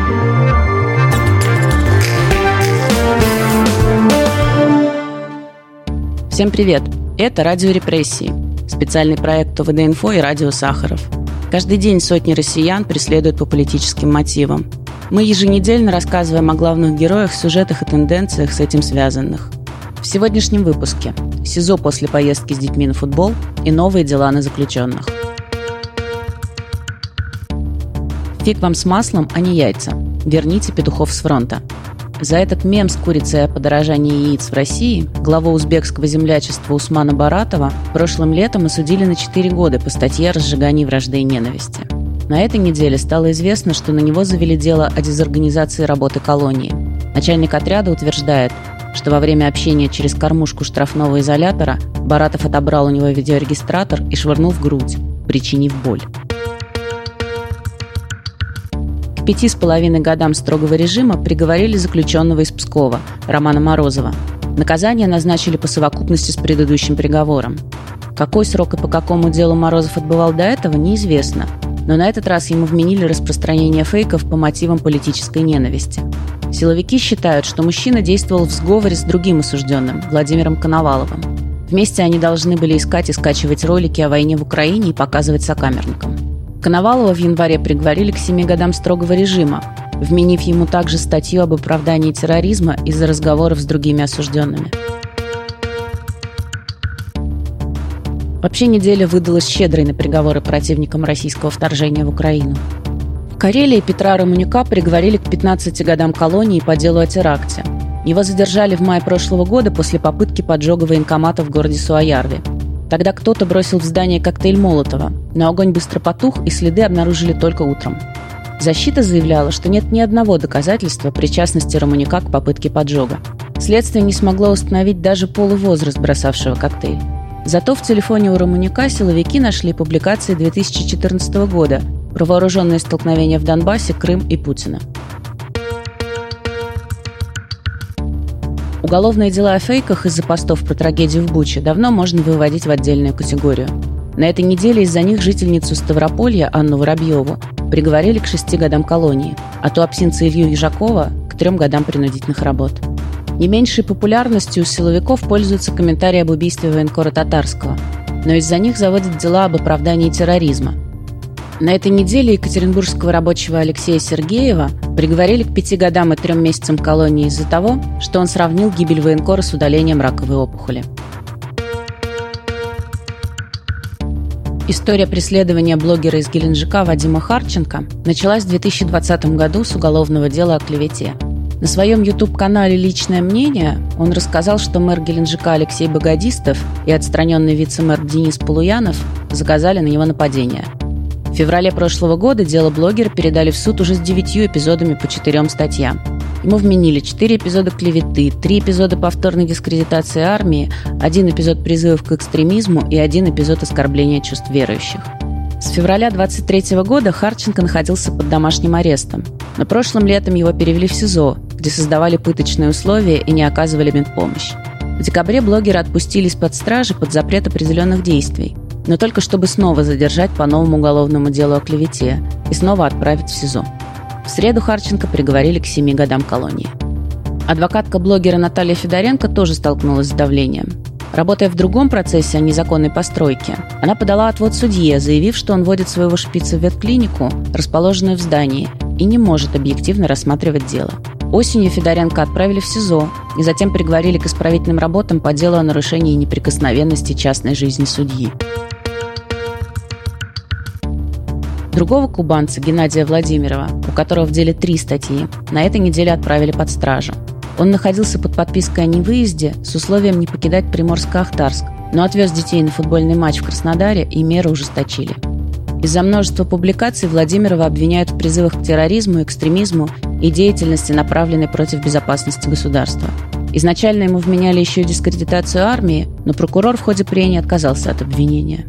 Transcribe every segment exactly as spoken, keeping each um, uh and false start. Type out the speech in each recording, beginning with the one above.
Всем привет! Это «Радио репрессии», специальный проект ОВД-Инфо и «Радио Сахаров». Каждый день сотни россиян преследуют по политическим мотивам. Мы еженедельно рассказываем о главных героях, сюжетах и тенденциях с этим связанных. В сегодняшнем выпуске СИЗО после поездки с детьми на футбол и новые дела на заключенных. Фиг вам с маслом, а не яйца. Верните петухов с фронта. За этот мем с курицей о подорожании яиц в России главу узбекского землячества Усмана Баратова прошлым летом осудили на четыре года по статье о разжигании вражды и ненависти. На этой неделе стало известно, что на него завели дело о дезорганизации работы колонии. Начальник отряда утверждает, что во время общения через кормушку штрафного изолятора Баратов отобрал у него видеорегистратор и швырнул в грудь, причинив боль. К пяти с половиной годам строгого режима приговорили заключенного из Пскова, Романа Морозова. Наказание назначили по совокупности с предыдущим приговором. Какой срок и по какому делу Морозов отбывал до этого, неизвестно. Но на этот раз ему вменили распространение фейков по мотивам политической ненависти. Силовики считают, что мужчина действовал в сговоре с другим осужденным, Владимиром Коноваловым. Вместе они должны были искать и скачивать ролики о войне в Украине и показывать сокамерникам. Коновалова в январе приговорили к семи годам строгого режима, вменив ему также статью об оправдании терроризма из-за разговоров с другими осужденными. Вообще неделя выдалась щедрой на приговоры противникам российского вторжения в Украину. В Карелии Петра Романюка приговорили к пятнадцати годам колонии по делу о теракте. Его задержали в мае прошлого года после попытки поджога военкомата в городе Суоярви. Тогда кто-то бросил в здание коктейль Молотова, но огонь быстро потух, и следы обнаружили только утром. Защита заявляла, что нет ни одного доказательства причастности Романюка к попытке поджога. Следствие не смогло установить даже полувозраст бросавшего коктейль. Зато в телефоне у Романюка силовики нашли публикации две тысячи четырнадцатого года про вооруженные столкновения в Донбассе, Крым и Путина. Уголовные дела о фейках из-за постов про трагедию в Буче давно можно выводить в отдельную категорию. На этой неделе из-за них жительницу Ставрополья Анну Воробьеву приговорили к шести годам колонии, а туапсинца Илью Ежакова к трем годам принудительных работ. Не меньшей популярностью у силовиков пользуются комментарии об убийстве военкора Татарского, но из-за них заводят дела об оправдании терроризма. На этой неделе екатеринбургского рабочего Алексея Сергеева приговорили к пяти годам и трем месяцам колонии из-за того, что он сравнил гибель военкора с удалением раковой опухоли. История преследования блогера из Геленджика Вадима Харченко началась в две тысячи двадцатом году с уголовного дела о клевете. На своем YouTube-канале «Личное мнение» он рассказал, что мэр Геленджика Алексей Богодистов и отстраненный вице-мэр Денис Полуянов заказали на него нападение. В феврале прошлого года дело блогера передали в суд уже с девятью эпизодами по четырем статьям. Ему вменили четыре эпизода клеветы, три эпизода повторной дискредитации армии, один эпизод призывов к экстремизму и один эпизод оскорбления чувств верующих. С февраля двадцать третьего года Харченко находился под домашним арестом, но прошлым летом его перевели в СИЗО, где создавали пыточные условия и не оказывали медпомощь. В декабре блогера отпустили из-под стражи под запрет определенных действий, но только чтобы снова задержать по новому уголовному делу о клевете и снова отправить в СИЗО. В среду Харченко приговорили к семи годам колонии. Адвокатка блогера Наталья Федоренко тоже столкнулась с давлением. Работая в другом процессе о незаконной постройке, она подала отвод судье, заявив, что он водит своего шпица в ветклинику, расположенную в здании, и не может объективно рассматривать дело. Осенью Федоренко отправили в СИЗО и затем приговорили к исправительным работам по делу о нарушении неприкосновенности частной жизни судьи. Другого кубанца, Геннадия Владимирова, у которого в деле три статьи, на этой неделе отправили под стражу. Он находился под подпиской о невыезде с условием не покидать Приморско-Ахтарск, но отвез детей на футбольный матч в Краснодаре и меры ужесточили. Из-за множества публикаций Владимирова обвиняют в призывах к терроризму, экстремизму и деятельности, направленной против безопасности государства. Изначально ему вменяли еще и дискредитацию армии, но прокурор в ходе прения отказался от обвинения.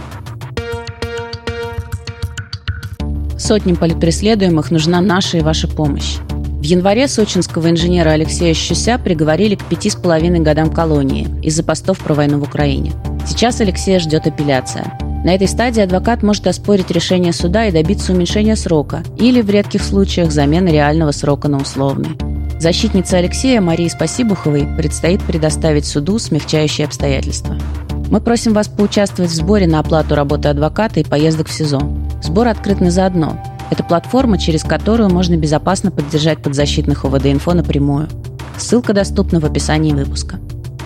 Сотням политпреследуемых нужна наша и ваша помощь. В январе сочинского инженера Алексея Щуся приговорили к пяти с половиной годам колонии из-за постов про войну в Украине. Сейчас Алексея ждет апелляция. На этой стадии адвокат может оспорить решение суда и добиться уменьшения срока или, в редких случаях, замены реального срока на условный. Защитнице Алексея Марии Спасибуховой предстоит предоставить суду смягчающие обстоятельства. Мы просим вас поучаствовать в сборе на оплату работы адвоката и поездок в СИЗО. Сбор открыт на заодно. Это платформа, через которую можно безопасно поддержать подзащитных ОВД-инфо напрямую. Ссылка доступна в описании выпуска.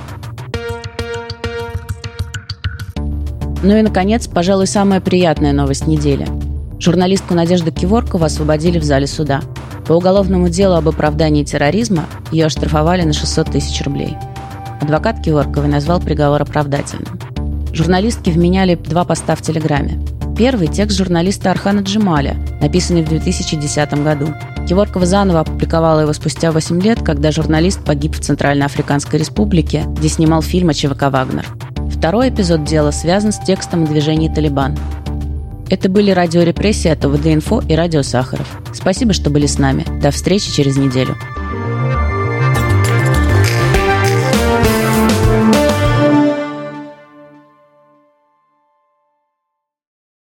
Ну и, наконец, пожалуй, самая приятная новость недели. Журналистку Надежду Киворкову освободили в зале суда. По уголовному делу об оправдании терроризма ее оштрафовали на шестьсот тысяч рублей. Адвокат Киворковой назвал приговор оправдательным. Журналистки вменяли два поста в Телеграме. Первый – текст журналиста Архана Джемаля, написанный в две тысячи десятом году. Киворкова заново опубликовала его спустя восемь лет, когда журналист погиб в Центральноафриканской Республике, где снимал фильм о ЧВК «Вагнер». Второй эпизод дела связан с текстом о движении «Талибан». Это были радиорепрессии от ОВД-инфо и радио Сахаров. Спасибо, что были с нами. До встречи через неделю.